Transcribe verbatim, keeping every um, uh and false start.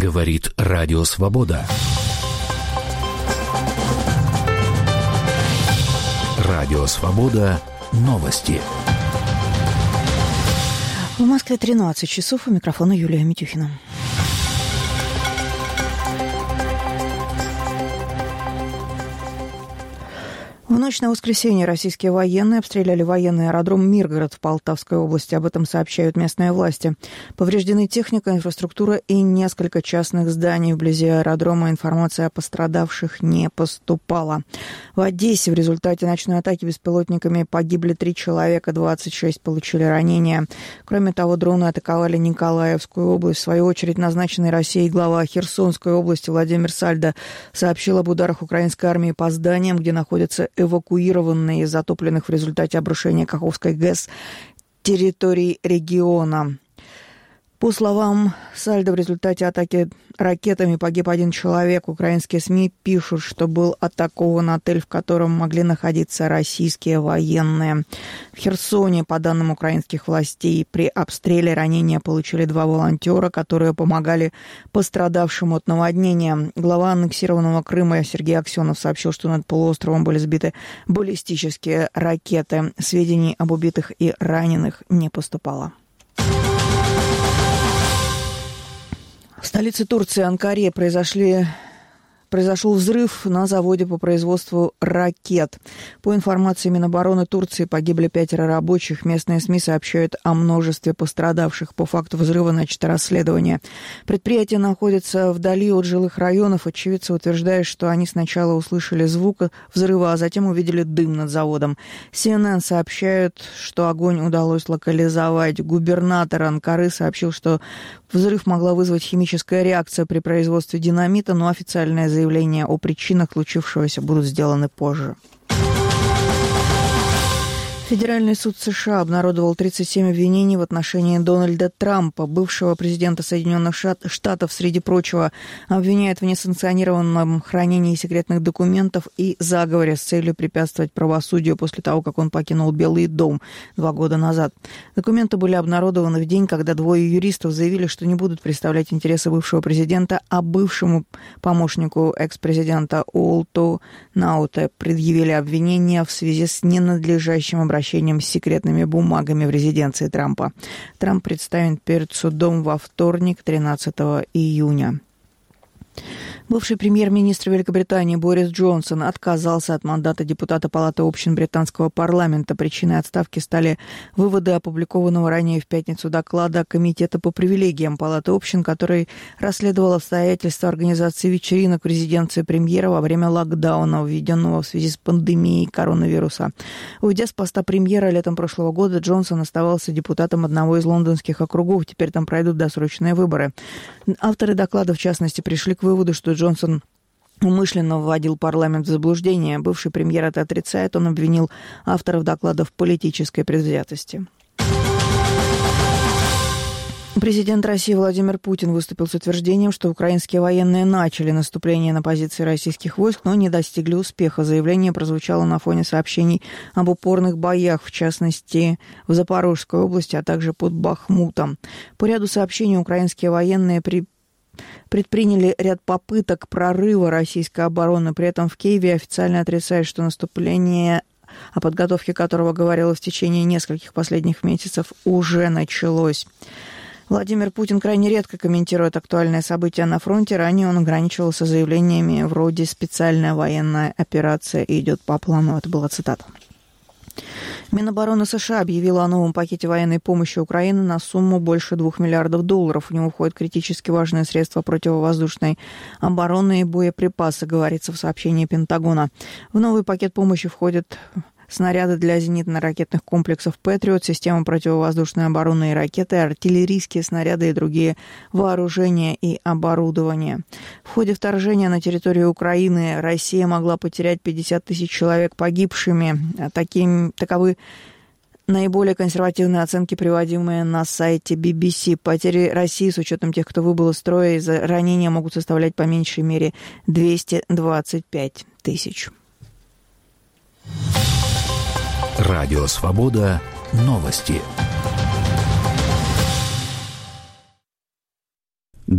Говорит Радио Свобода. Радио Свобода. Новости. В Москве тринадцать часов. У микрофона Юлия Митюхина. В ночь на воскресенье российские военные обстреляли военный аэродром Миргород в Полтавской области. Об этом сообщают местные власти. Повреждены техника, инфраструктура и несколько частных зданий. Вблизи аэродрома информация о пострадавших не поступала. В Одессе в результате ночной атаки беспилотниками погибли три человека, двадцать шесть получили ранения. Кроме того, дроны атаковали Николаевскую область. В свою очередь, назначенный Россией глава Херсонской области Владимир Сальдо сообщил об ударах украинской армии по зданиям, где находятся эвакуированные из затопленных в результате обрушения Каховской ГЭС территорий региона. По словам Сальдо, в результате атаки ракетами погиб один человек. Украинские СМИ пишут, что был атакован отель, в котором могли находиться российские военные. В Херсоне, по данным украинских властей, при обстреле ранения получили два волонтера, которые помогали пострадавшим от наводнения. Глава аннексированного Крыма Сергей Аксенов сообщил, что над полуостровом были сбиты баллистические ракеты. Сведений об убитых и раненых не поступало. В столице Турции, Анкаре, произошли... произошел взрыв на заводе по производству ракет. По информации Минобороны Турции, погибли пятеро рабочих. Местные СМИ сообщают о множестве пострадавших. По факту взрыва начато расследование. Предприятие находится вдали от жилых районов. Очевидцы утверждают, что они сначала услышали звук взрыва, а затем увидели дым над заводом. си эн эн сообщает, что огонь удалось локализовать. Губернатор Анкары сообщил, что взрыв могла вызвать химическая реакция при производстве динамита, но официальное заявление о причинах случившегося будут сделаны позже. Федеральный суд США обнародовал тридцать семь обвинений в отношении Дональда Трампа. Бывшего президента Соединенных Штатов, среди прочего, обвиняют в несанкционированном хранении секретных документов и заговоре с целью препятствовать правосудию после того, как он покинул Белый дом два года назад. Документы были обнародованы в день, когда двое юристов заявили, что не будут представлять интересы бывшего президента, а бывшему помощнику экс-президента Уолту Науте предъявили обвинения в связи с ненадлежащим обращением с секретными бумагами в резиденции Трампа. Трамп представлен перед судом во вторник, тринадцатого июня. Бывший премьер-министр Великобритании Борис Джонсон отказался от мандата депутата Палаты общин британского парламента. Причиной отставки стали выводы опубликованного ранее в пятницу доклада Комитета по привилегиям Палаты общин, который расследовал обстоятельства организации вечеринок в резиденции премьера во время локдауна, введенного в связи с пандемией коронавируса. Уйдя с поста премьера летом прошлого года, Джонсон оставался депутатом одного из лондонских округов. Теперь там пройдут досрочные выборы. Авторы доклада, в частности, пришли к выводу, что Джонсон умышленно вводил парламент в заблуждение. Бывший премьер это отрицает. Он обвинил авторов доклада в политической предвзятости. Президент России Владимир Путин выступил с утверждением, что украинские военные начали наступление на позиции российских войск, но не достигли успеха. Заявление прозвучало на фоне сообщений об упорных боях, в частности, в Запорожской области, а также под Бахмутом. По ряду сообщений украинские военные при предприняли ряд попыток прорыва российской обороны. При этом в Киеве официально отрицают, что наступление, о подготовке которого говорилось в течение нескольких последних месяцев, уже началось. Владимир Путин крайне редко комментирует актуальные события на фронте. Ранее он ограничивался заявлениями вроде «специальная военная операция идет по плану». Это была цитата. Минобороны США объявила о новом пакете военной помощи Украине на сумму больше двух миллиардов долларов. В него входят критически важные средства противовоздушной обороны и боеприпасы, говорится в сообщении Пентагона. В новый пакет помощи входят снаряды для зенитно-ракетных комплексов «Патриот», системы противовоздушной обороны и ракеты, артиллерийские снаряды и другие вооружения и оборудование. В ходе вторжения на территорию Украины Россия могла потерять пятьдесят тысяч человек погибшими. Таким, таковы наиболее консервативные оценки, приводимые на сайте би би си. Потери России с учетом тех, кто выбыл из строя из-за ранения, могут составлять по меньшей мере двести двадцать пять тысяч. Радио Свобода. Новости.